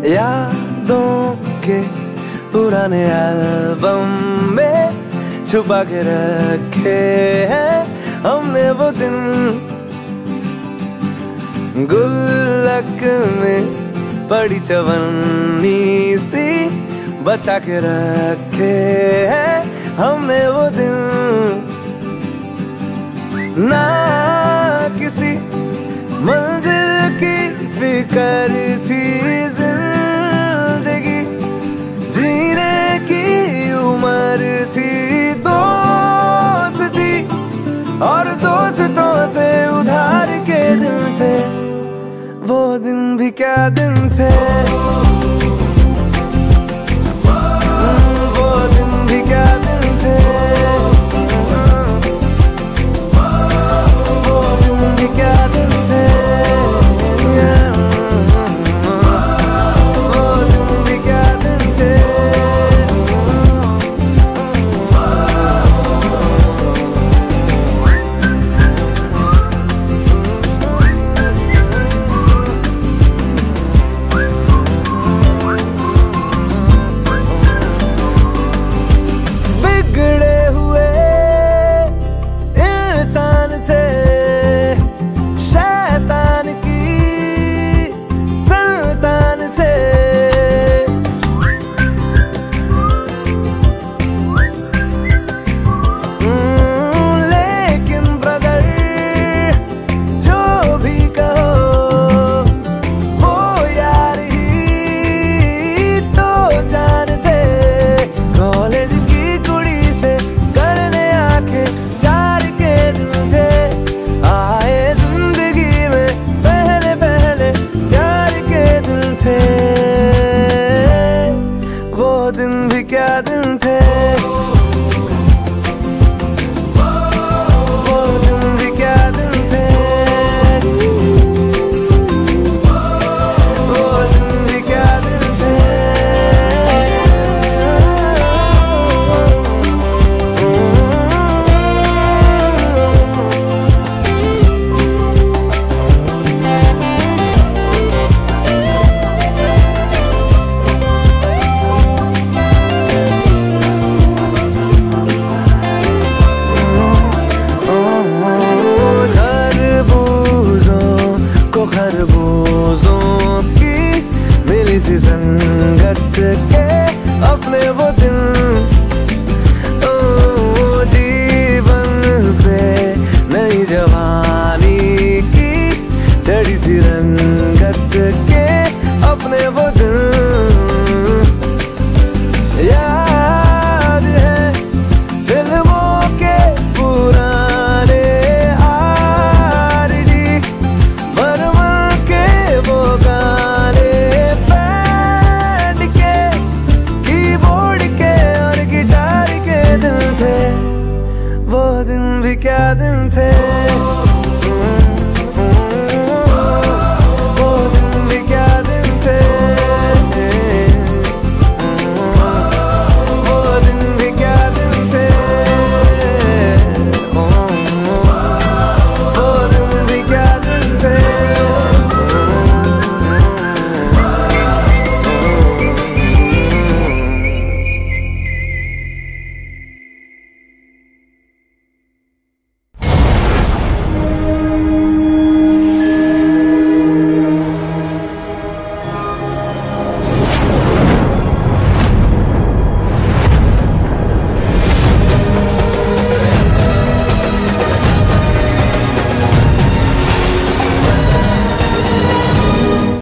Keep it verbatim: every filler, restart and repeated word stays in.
यादों के पुराने एल्बम में छुपा के रखे हैं हमने वो दिन, गुल्लक में पड़ी चवन्नी सी बचा के रखे हैं हमने वो दिन। ना किसी मंजिल की फिक्र थी, जिंदगी जीने की उम्र थी, दोस्ती और दोस्तों से उधार के दिन थे, वो दिन भी क्या दिन थे, वो दिन भी क्या दिन थे, वो दिन भी क्या दिन थे, वो दिन भी क्या दिन थे। वो दिन भी क्या दिन थे, वो दिन भी क्या दिन थे, वो दिन भी क्या दिन थे। खरबूजों की मिली सी संगत के अपने वो दिन, ओ जीवन पे नई जवानी की चढ़ी सी रंगत के अपने वो दिन। याद है फिल्मों के पुराने वो दिन भी क्या दिन थे।